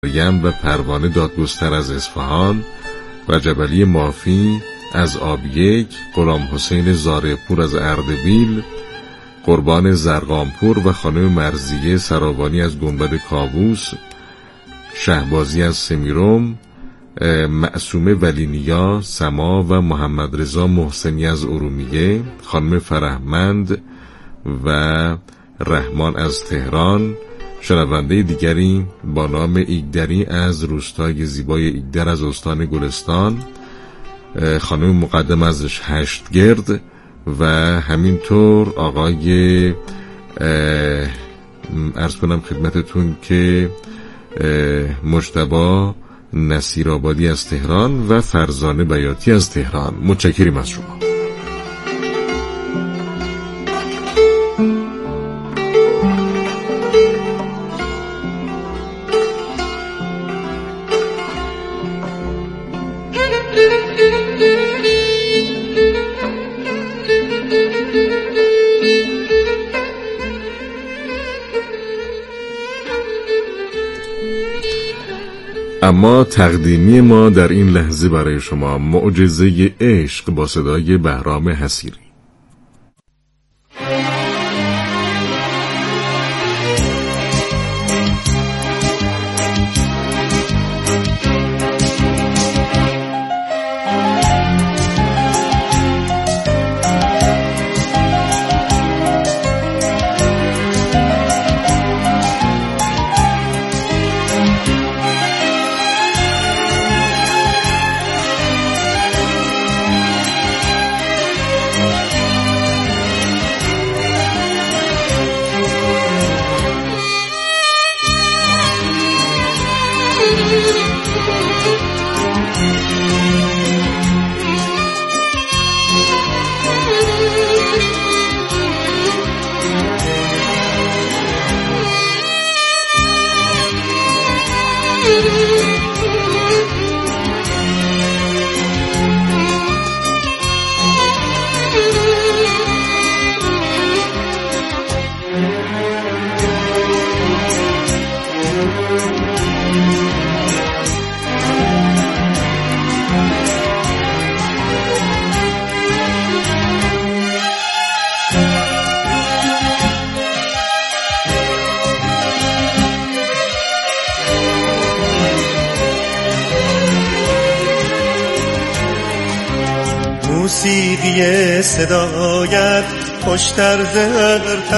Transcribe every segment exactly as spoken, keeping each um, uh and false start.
مریم و پروانه دادگستر از اصفهان، رجب علی مافی از آبیک، غلام حسین زارعپور از اردبیل، قربان زرقامپور و خانم مرزیه سراوانی از گنبد کاووس، شهبازی از سمیروم، معصومه ولینیا سما و محمد رضا محسنی از ارومیه، خانم فرهمند و رحمان از تهران، شنونده دیگری با نام ایگدری از روستای زیبای ایگدر از استان گلستان، خانم مقدم از هشتگرد و همینطور آقای عرض کنم خدمتتون که مجتبی نصیرآبادی از تهران و فرزانه بیاتی از تهران. متشکریم از شما. اما تقدیمی ما در این لحظه برای شما معجزه عشق با صدای بهرام حصیری. موسیقی صدایت خوشتر زهر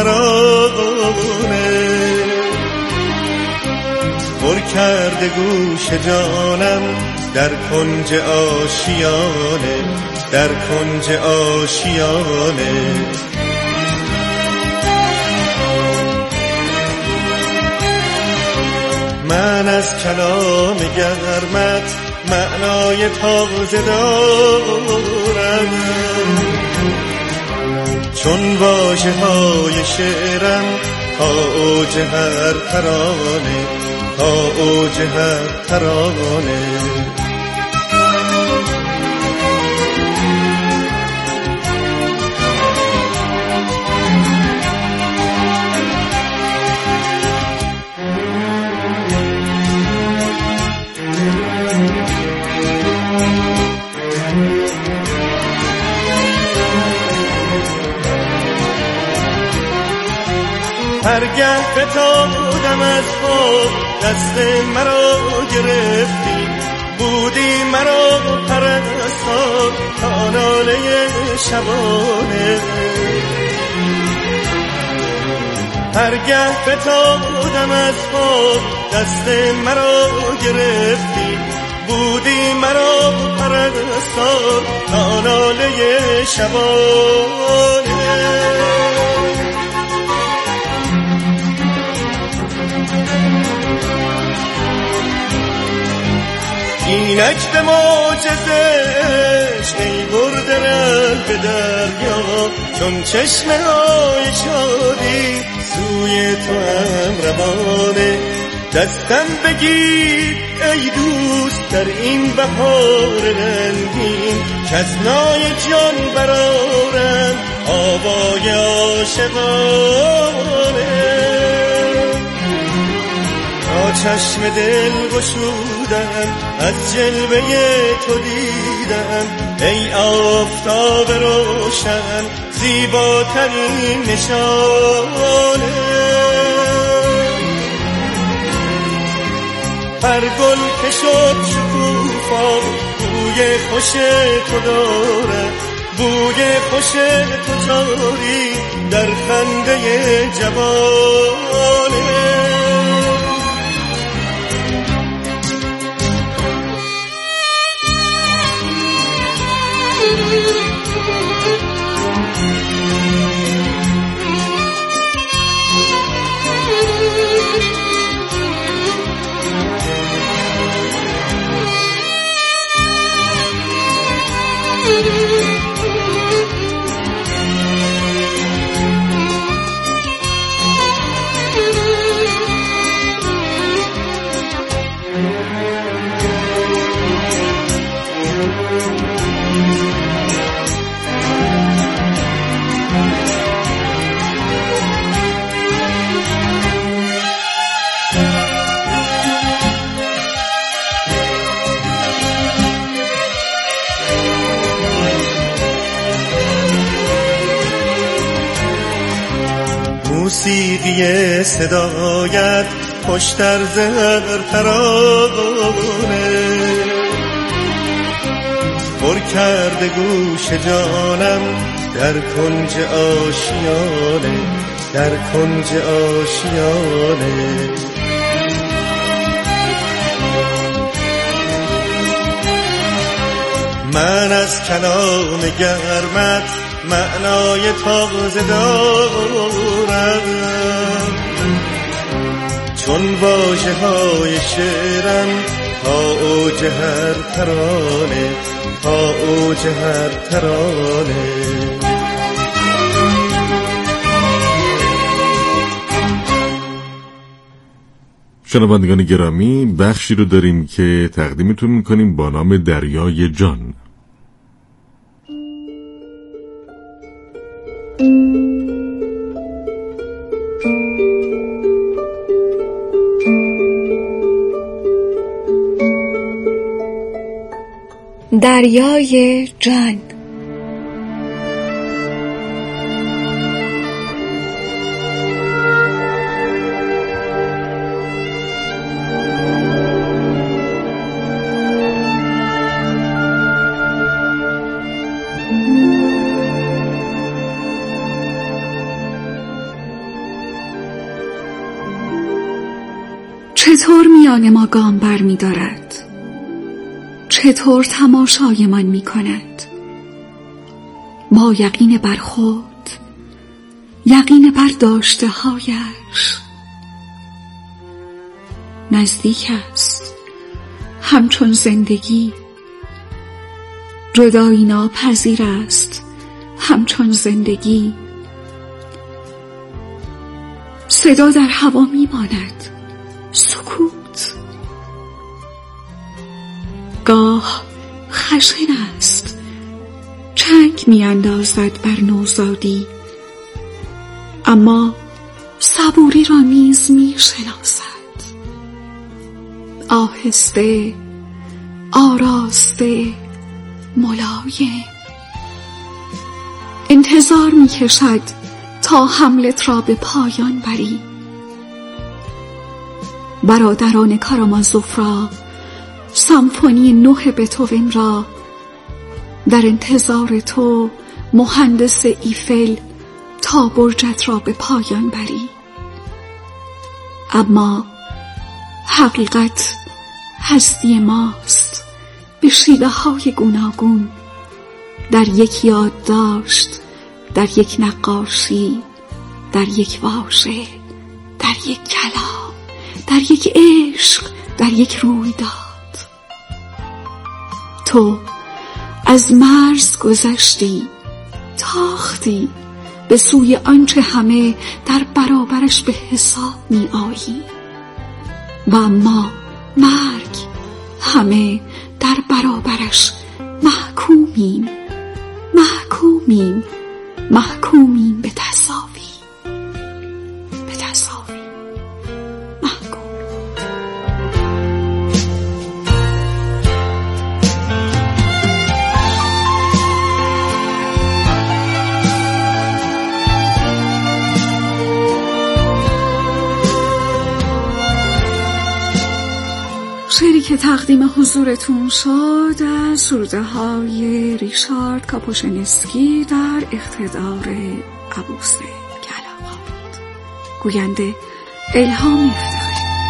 ترانه پر کرده گوش جانم در کنج آشیانه، در کنج آشیانه. من از کلام گرمت معنای تازه دارم، چون واژه های شعرم تا اوج هر ترانه، تا اوج هر ترانه. هرگه فتادم از خود دست مرا گرفتی، بودی مرا پرستار تا ناله شبانه. هرگه فتادم از خود دست مرا گرفتی، بودی مرا پرستار تا ناله شبانه. اینک به معجزش ای برده ره به دریا، چون چشمه های شادی سوی تو هم روانه. دستم بگیر ای دوست در این بهار رنگین، کز نای جان برآرم آوای عاشقانه. چشم دل گشودم از جلوه تو دیدم ای آفتاب روشن زیباترین نشانه هر گل که شد شکوفا بوی خوش تو داره بوی خوش تو جاری در خنده جوانه موسیقی صدایت خوشتر زهر ترانه پر کرده گوش جانم در کنج آشیانه در کنج آشیانه من از کلام گرمت معنای تازه دارم چون واژه های شعرم تا اوج هر ترانه تا اوج هر ترانه شنوندگان گرامی، بخشی رو داریم که تقدیمتون میکنیم با نام دریای جان. دریای جان. چطور میان ما گام بر می دارد؟ چطور تماشای من می کند؟ با یقین بر خود، یقین بر داشته هایش. نزدیک است همچون زندگی، جدایی ناپذیر است همچون زندگی. صدا در هوا می ماند، سکوت. گاه خشن است، چنگ می اندازد بر نوزادی، اما صبوری را نیز می شناسد. آهسته، آراسته، ملایم انتظار می کشد تا حملت را به پایان بری. برادران کارامازوف را، سمفونی نه بتوون را، در انتظار تو مهندس ایفل تا برجت را به پایان بری. اما حقیقت هستی ماست به شیوه های گوناگون، در یک یادداشت، در یک نقاشی، در یک واژه، در یک کلام، در یک عشق، در یک رویداد. تو از مرز گذشتی، تاختی به سوی آنچه همه در برابرش به حساب می آیی، و اما مرگ همه در برابرش محکومیم، محکومیم، محکومیم به تساوی، به تساوی محکوم. شعری که تقدیم حضورتون شد از سروده های ریشارد کاپوشنسکی در اقتدار ابوسه کلاغات. گوینده الهام افتخاری.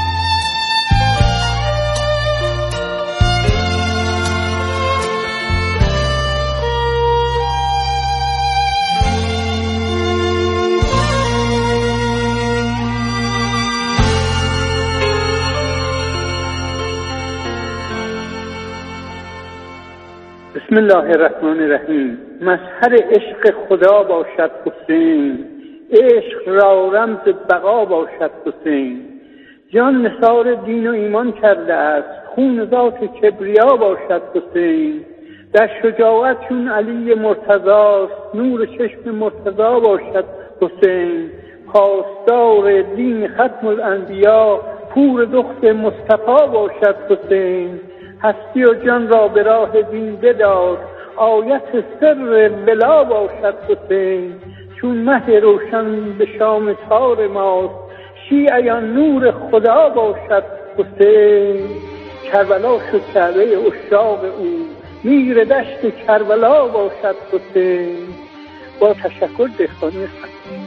بسم الله الرحمن الرحیم. مظهر عشق خدا باشد حسین، عشق را رمز بقا باشد حسین. جان نثار دین و ایمان کرده است، خون ذات کبریا باشد حسین. در شجاعت چون علی مرتضاست، نور چشم مرتضا باشد حسین. پاسدار دین ختم الانبیا، پور دخت مصطفی باشد حسین. هستی و جان را به راه دین بدار، آیت سر بلا باشد حسین. چون مه روشن به شام تار ماست، شیعیان نور خدا باشد حسین. کربلا شد کعبه عشاق او، میر دشت کربلا باشد حسین. با تشکر دهقانی هستم.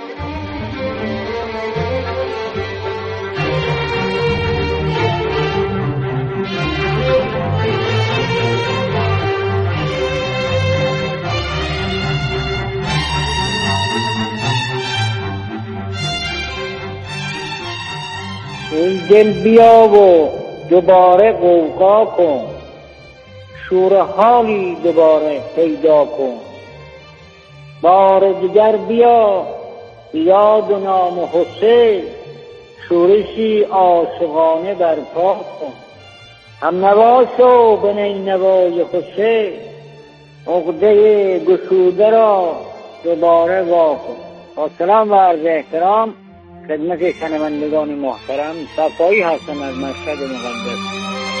ای دل بیا و دوباره غوغا کن، شور حالی دوباره پیدا کن. بار دیگر بیا یاد و نام حسین، شورشی عاشقانه برپا کن. هم نوا شو به نینوای حسین، عقده گشوده را دوباره وا کن. با سلام و عرض احترام خدمت شنوندگان محترم، صفایی هستم از مشهد مقدس.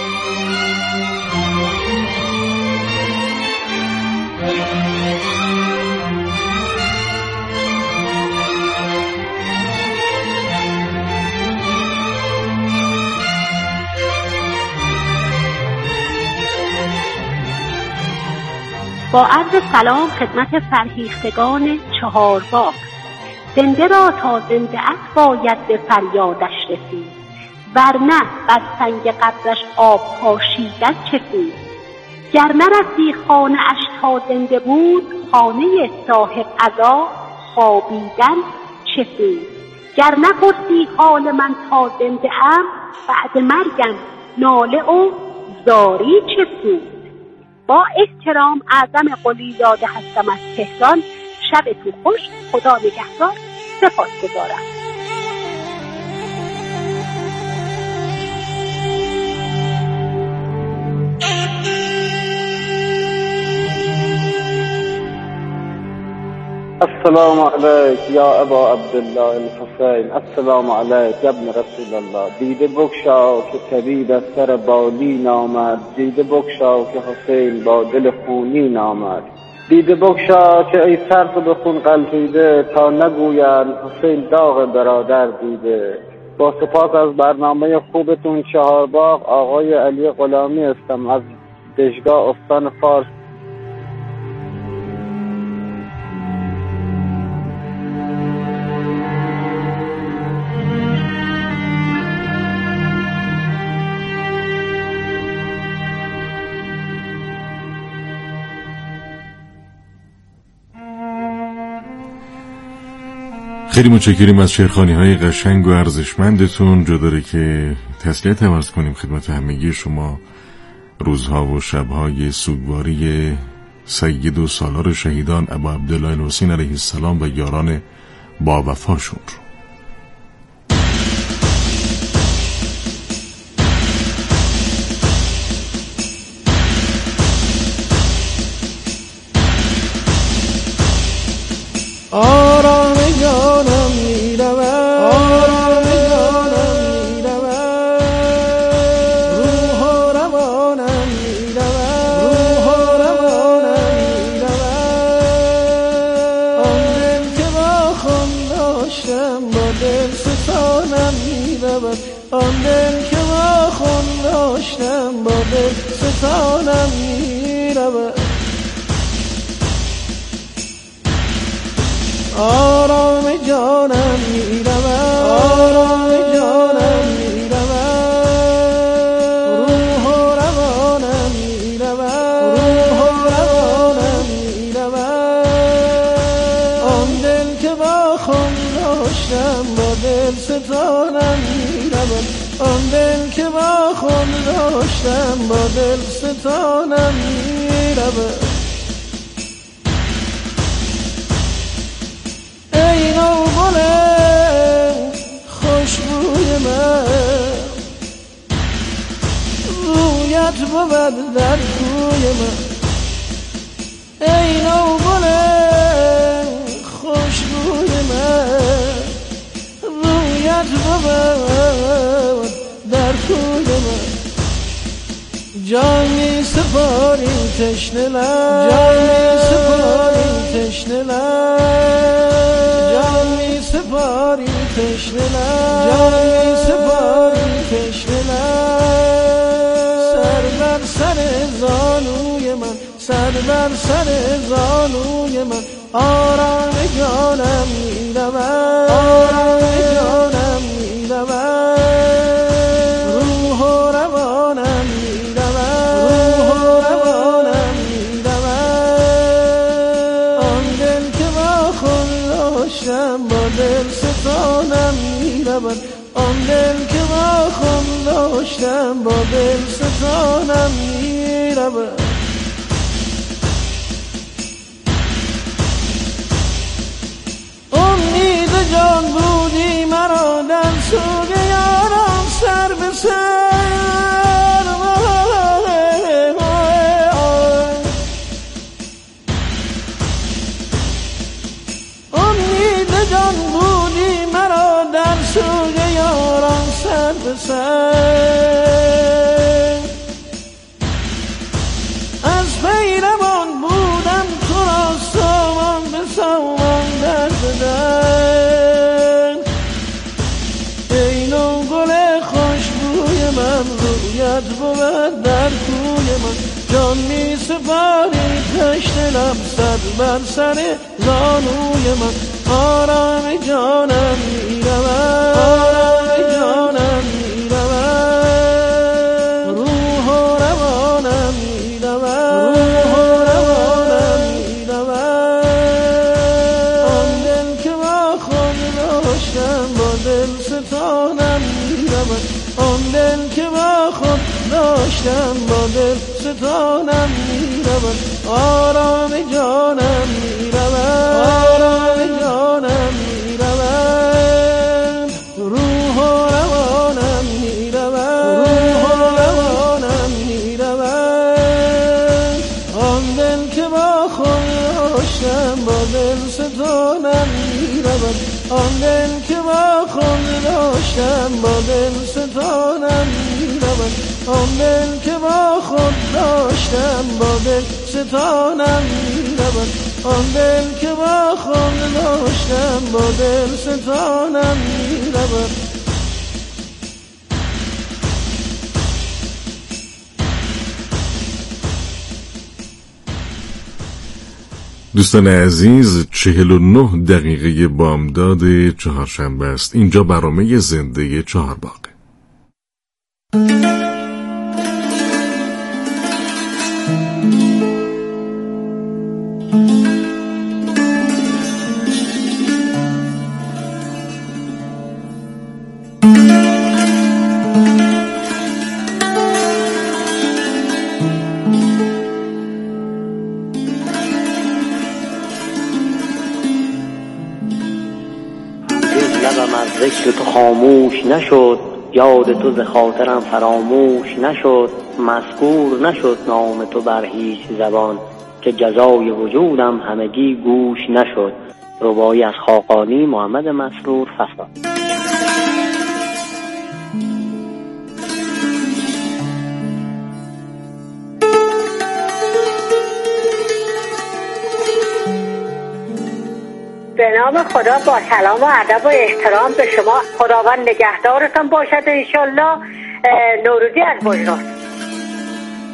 با عرض سلام خدمت فرهیختگان چهارباغ. زنده را تا زنده ات باید به فریادش رسید، ورنه بر سنگ قبرش آب پاشیدن چه سود. گر نرسی خانه اش تا زنده بود، خانه صاحب عزا خوابیدن چه سود. گر نپرسی حال من تا زنده ام، بعد مرگم ناله و زاری چه سود. با احترام اعظم قلیزاده هستم از تهران. شبتون خوش، خدا نگهدار، سپاسگزارم. السلام علیک یا ابا عبدالله الحسین، السلام علیک ابن رسول الله. دیده بگشا که طبیب از سر بالین آمد، دیده بگشا که حسین با دل خونین آمد. دیده بگشا که ای سرد به خون غلطیده، تا نگویند حسین داغ برادر دیده. با سپاس از برنامه خوبتون چهارباغ، آقای علی غلامی هستم از دژگاه استان فارس. خیلی متشکریم از شعرخوانی‌های قشنگ و ارزشمندتون. جا داره که تسلیت هم عرض کنیم خدمت همگی شما روزها و شب‌های سوگواری سید و سالار شهیدان ابا عبدالله الحسین علیه السلام و یاران با وفاشون رو. آرام جانم می‌رود، آرام جانم می‌رود، روح و روانم می‌رود، روح و روانم می‌رود. آن دل که با خون داشتم با دل ستانم می‌رود، آن دل که با خون دل ستانم میرود. آرام جانم میرود، آرام جانم میرود، روح و روانم میرود، روح و روانم میرود. آن دل که با خود داشتم با دل ستانم میرود، آن دل که با خود داشتم با دل ستانم میرود. ای نوگل خوشبوی من، رویت بود در کوی من. ای نوگل خوشبوی من، رویت بود در کوی من. جان می سپاری تشنه لب، جان می سپاری تشنه لب، جان می سپاری تشنه لب، جان می سپاری تشنه لب. سر بر سر زانوی من، سر بر سر زانوی من، آرام جانم میرود، آرام جانم میرود، روح و روانم میرود، روح و روانم میرود. آن دل که با خود داشتم با دل ستانم میرود، آن دل که با خود داشتم با دل ستانم میرود. امید جان بودی مرا در سوگ یارم سر به سر. امید جان بودی مرا در سوگ یارم سر به سر. از پیروان بودم تو را سامان به سامان در بدن. ای نوگل خوشبوی من، رویت بود در کوی من. جان می سپاری تشنه لب، سر بر سر زانوی من، آرام جانم میرود، آرام جانم میرود، روح و روانم میرود، روح و روانم میرود. آن دل که با خود داشتم با دل ستانم میرود، آن دل که با خود داشتم با دل ستانم میرود. آرام جانم میرود، آرام جانم میرود، روح و روانم میرود، روح و روانم میرود. آن دل که با خود داشتم با دل ستانم میرود، آن دل که با خود داشتم با دل ستانم میرود، آن دل که با خود داشتم با دل ستانم میرود، آن دل که با خود داشتم با دل ستانم میرود. دوستان عزیز، چهل و نه دقیقه بامداد چهارشنبه است. اینجا برنامه زنده چهارباغه. ذکر تو خاموش نشد، یاد تو ز خاطرم فراموش نشد. مذکور نشد نام تو بر هیچ زبان، که جزای وجودم همگی گوش نشد. رباعی از خاقانی، محمد مسرور فساد. به نام خدا، با سلام و ادب و احترام به شما. خداوند نگهدارتان باشد انشالله. نوروزی از بجران.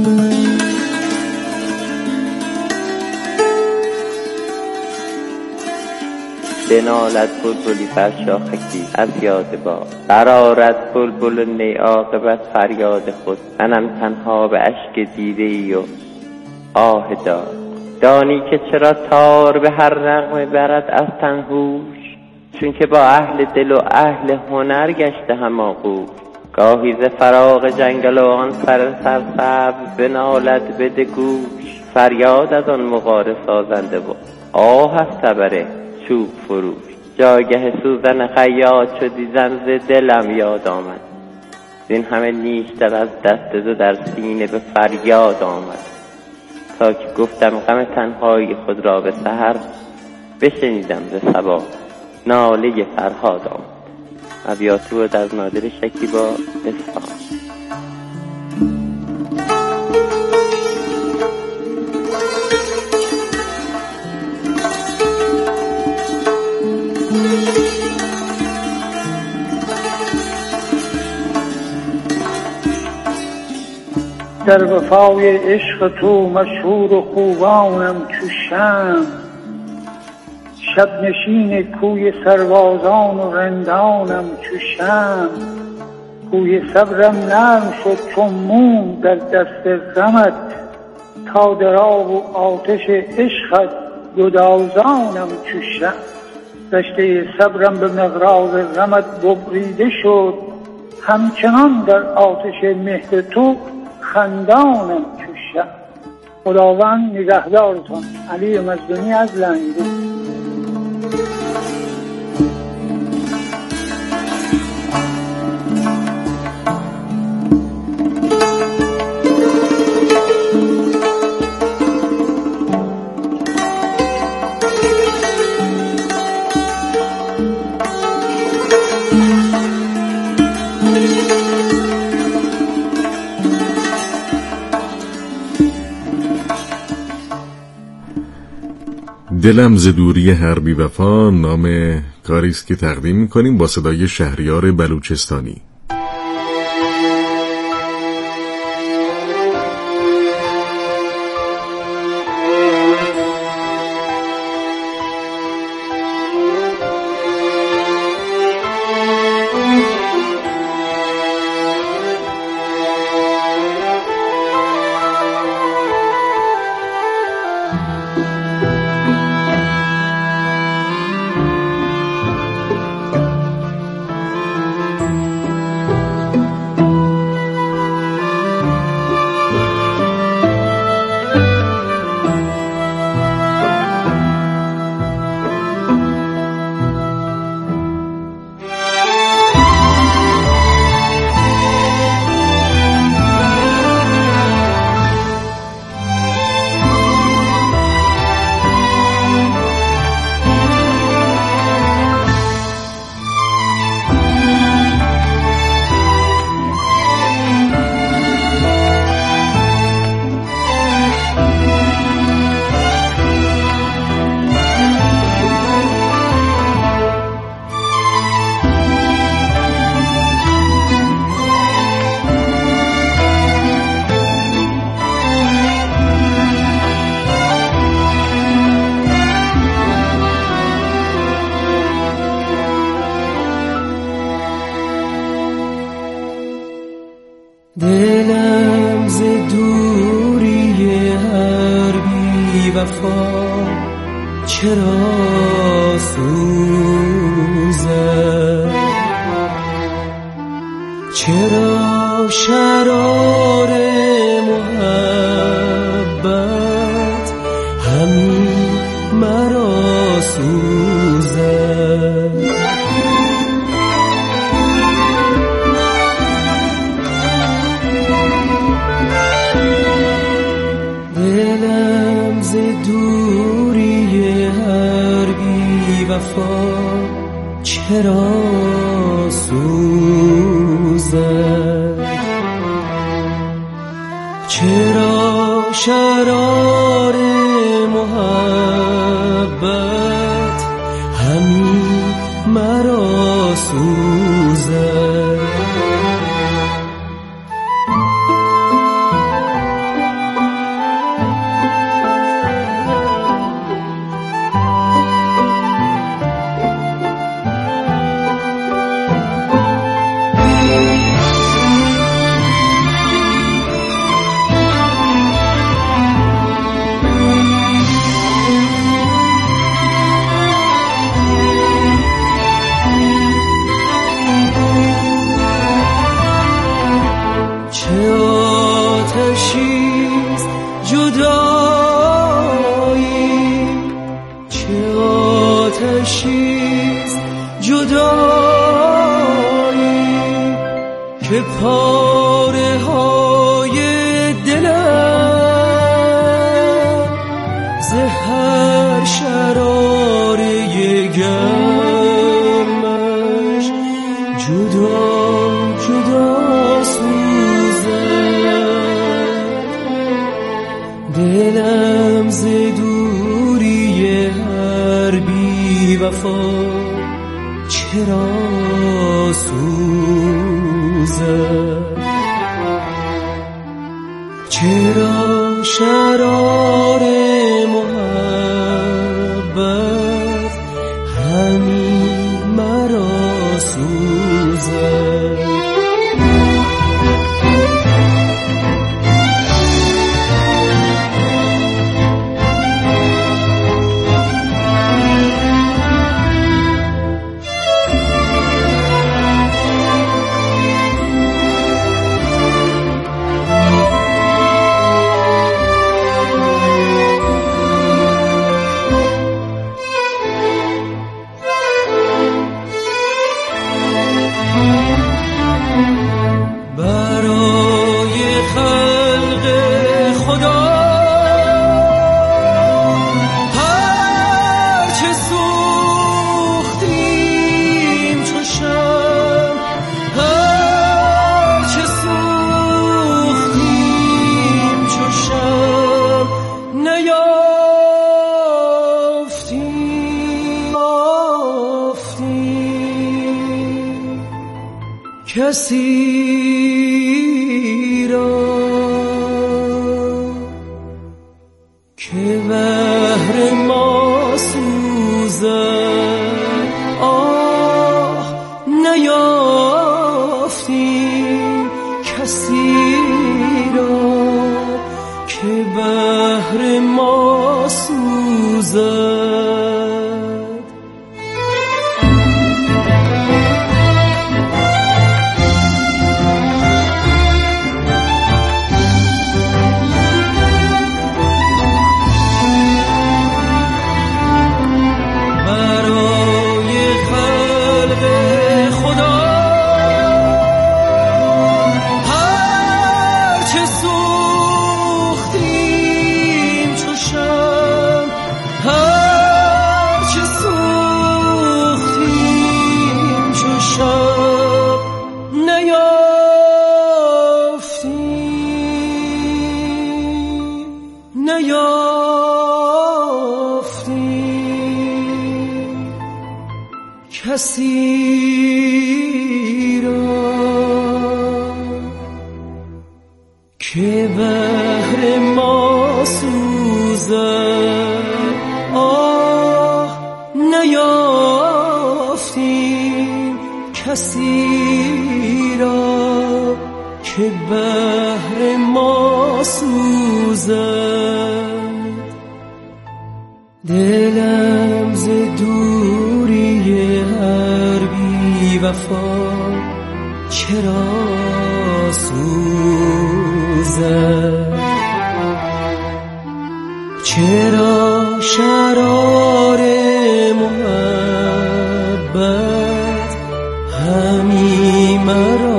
بنالد بلبلی بر شاخکی از یاد باد، برآرد بلبل نی عاقبت فریاد خود. منم تنها به اشک دیده ای و آه داد. دانی که چرا تار به هر نغمه برد از تن هوش، چون که با اهل دل و اهل هنر گشته هم آغوش. گاهی ز فراق جنگل و آن سر سرسبز بنالد بده گوش، فریاد از آن مغاره سازنده و آه از تبر چوب فروش. جایگه سوزن خیاط شدی زن ز دلم یاد آمد، زین همه نیشتر از دست تو در سینه به فریاد آمد. تا که گفتم غم تنهایی خود را به سحر، بشنیدم ز صبا ناله فرهاد آمد. ابیات بود از نادر شکیبا، اصفهان. در وفای عشق تو مشهور و خوبانم چو شمع، شب نشین کوی سربازان و رندانم چو شمع. کوی صبرم نرم شد چون موم در دست غمت، تا در آب و آتش عشقت گدازانم چو شمع. رشته صبرم به مقراض غمت ببریده شد، همچنان در آتش مهر تو خندانم چو شمع. خداوند نگهدارتان. علی مزدونی از لنگرود. دلم ز دوری هر بی وفا نام کاری است که تقدیم می‌کنیم با صدای شهریار بلوچستانی. دلم ز دوری هر بی وفا چرا سوزد، چرا شرار محبت همی مرا سوزد. دلم ز دوری هر بی وفا چرا سوزد، چرا شرار محبت همی مرا سوزد. چیز جدایی که پاره های دلم ز هر شراره گرمش جدا جدا سوزد. دلم ز دوری هر بی وفا چرا سوزد؟ چرا شرار محبت همین مرا سوزد؟ کسی را که بهر ما سوزد، آه نیافتیم کسی را که بهر ما سوزد. کسی را که بهر ما سوزد، آه نیافتیم کسی را که بهر ما سوزد. دلم ز دوری هر بی وفا چرا سوزد؟ چرا شرار محبت همی مرا